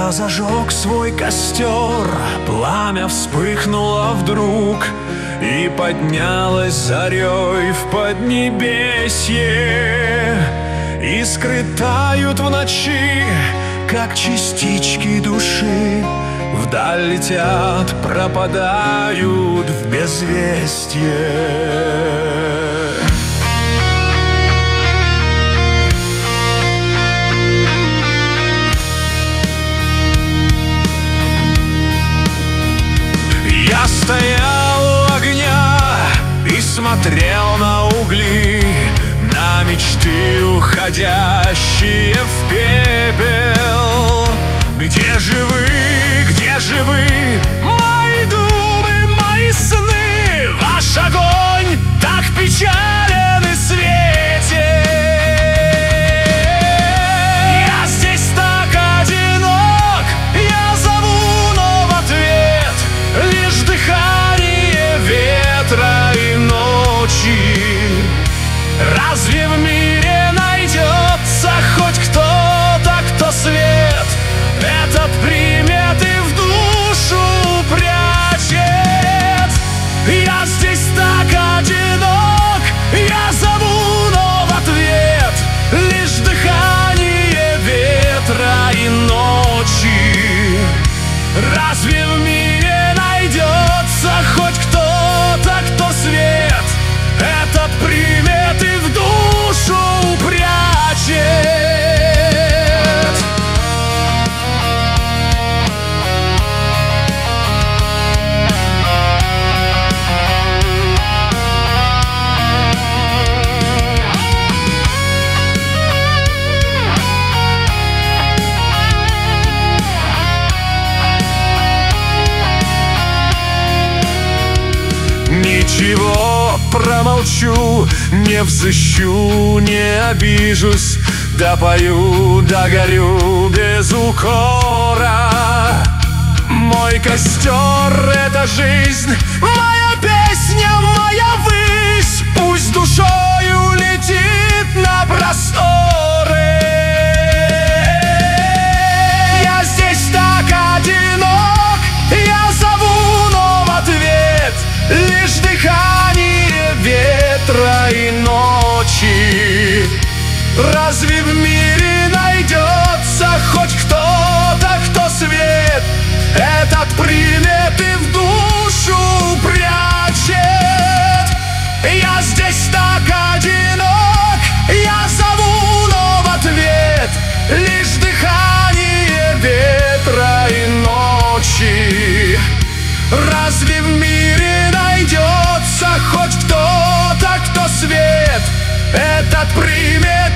Я зажег свой костер, пламя вспыхнуло вдруг и поднялось зарей в поднебесье. Искры тают в ночи, как частички души, вдаль летят, пропадают в безвестье. Я стоял у огня и смотрел на угли, на мечты, уходящие в пепел. Где же вы, мои думы, мои сны? Ваш огонь так печален и светен. Я здесь так одинок, я зову, но в ответ лишь дыхание ветра и ночи. Разве в мире найдется хоть кто-то, кто свет этот примет и в душу прячет? Я здесь так одинок, я зову, но в ответ лишь дыхание ветра и ночи. Разве в мире найдется хоть кто-то, кто свет этот примет и в душу прячет? Ничего, промолчу, не взыщу, не обижусь, допою, догорю без укора. Мой костер — это жизнь, моя песня, моя высь, пусть душою летит на просторы. Я здесь так одинок, я зову, но в ответ лишь дыхание ветра и ночи. Разве в мире найдется хоть кто-то, кто свет этот примет и в душу прячет? Я здесь так одинок, я зову, но в ответ лишь дыхание ветра и ночи. Разве в мире найдется хоть кто-то, кто свет этот примет